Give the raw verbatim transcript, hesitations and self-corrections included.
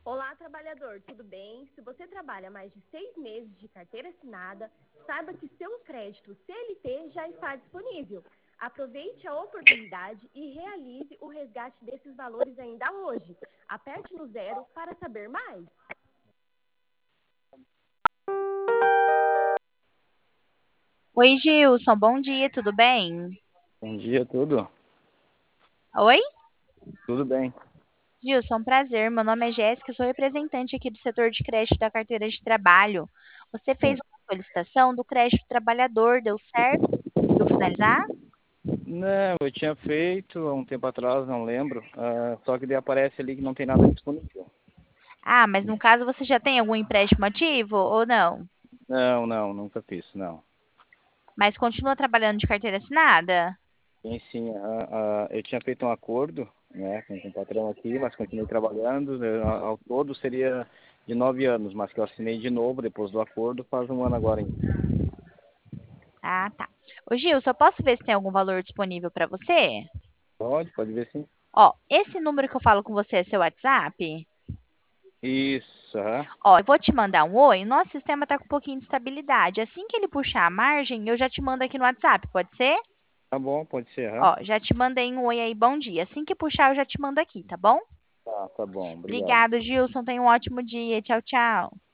Olá, trabalhador, tudo bem? Se você trabalha mais de seis meses de carteira assinada, saiba que seu crédito C L T já está disponível. Aproveite a oportunidade e realize o resgate desses valores ainda hoje. Aperte no zero para saber mais. Oi, Gilson, bom dia, tudo bem? Bom dia, tudo? Oi? Tudo bem. Gilson, prazer. Meu nome é Jéssica, sou representante aqui do setor de crédito da carteira de trabalho. Você fez Sim. uma solicitação do crédito trabalhador, deu certo? Conseguiu finalizar? Não, eu tinha feito há um tempo atrás, não lembro. ah, só que daí aparece ali que não tem nada disponível. Ah, mas no caso você já tem algum empréstimo ativo ou não? Não, não, nunca fiz, não. Mas continua trabalhando de carteira assinada? Sim, sim. ah, ah, eu tinha feito um acordo, né, com, com o patrão aqui, mas continuei trabalhando. eh, Ao ao todo seria de nove anos, mas que eu assinei de novo depois do acordo faz um ano agora ainda. Ah, tá. Ô, Gilson, eu posso ver se tem algum valor disponível para você? Pode, pode ver sim. Ó, esse número que eu falo com você é seu WhatsApp? Isso, aham. Ó, eu vou te mandar um oi. Nosso sistema tá com um pouquinho de estabilidade. Assim que ele puxar a margem, eu já te mando aqui no WhatsApp, pode ser? Tá bom, pode ser, aham. Ó, já te mandei um oi aí, bom dia. Assim que puxar, eu já te mando aqui, tá bom? Tá, tá bom, obrigado. Obrigado, Gilson. Tenha um ótimo dia. Tchau, tchau.